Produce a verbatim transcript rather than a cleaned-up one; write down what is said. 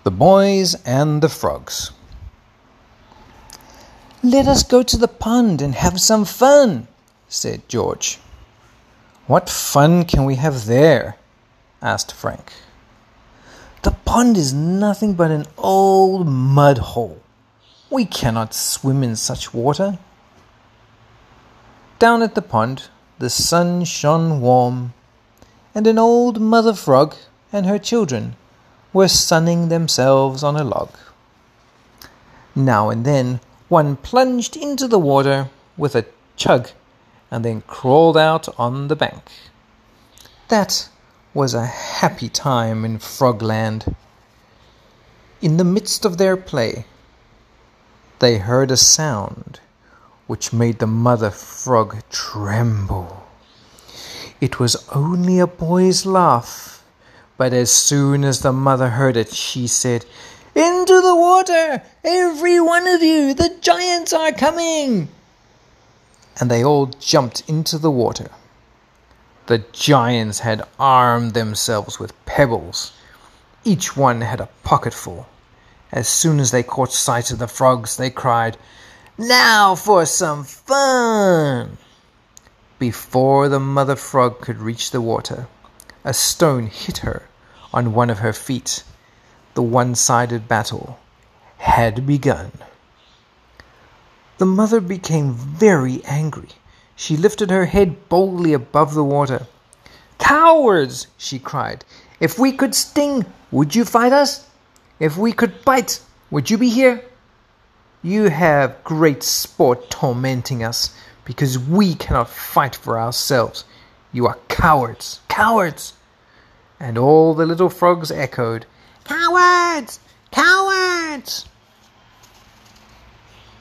The Boys and the Frogs. "Let us go to the pond and have some fun," said George. "What fun can we have there?" asked Frank. "The pond is nothing but an old mud hole. We cannot swim in such water." Down at the pond, the sun shone warm, and an old mother frog and her children were sunning themselves on a log. Now and then one plunged into the water with a chug and then crawled out on the bank. That was a happy time in Frogland. In the midst of their play, they heard a sound which made the mother frog tremble. It was only a boy's laugh, but as soon as the mother heard it, she said, "Into the water, every one of you! The giants are coming!" And they all jumped into the water. The giants had armed themselves with pebbles. Each one had a pocketful. As soon as they caught sight of the frogs, they cried, "Now for some fun!" Before the mother frog could reach the water, a stone hit her on one of her feet. The one-sided battle had begun. The mother became very angry. She lifted her head boldly above the water. "Cowards!" she cried. "If we could sting, would you fight us? If we could bite, would you be here? You have great sport tormenting us, because we cannot fight for ourselves. You are cowards, cowards!" And all the little frogs echoed, "Cowards! Cowards!"